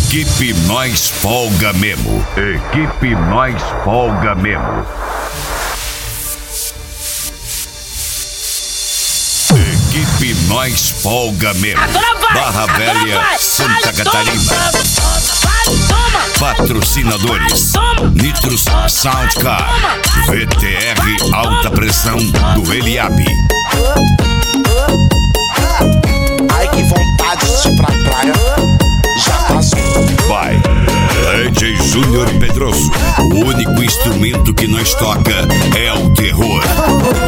Equipe Nós Folga Mesmo. Equipe Nós Folga Mesmo. Equipe Nós Folga Mesmo. Barra Velha, Santa Catarina. Patrocinadores: Nitros Soundcar, VTR Alta Pressão do Eliabe. Ai, que vontade de ir pra praia. Já passou. Vai, DJ Júnior Pedroso. O único instrumento que nós toca é o terror.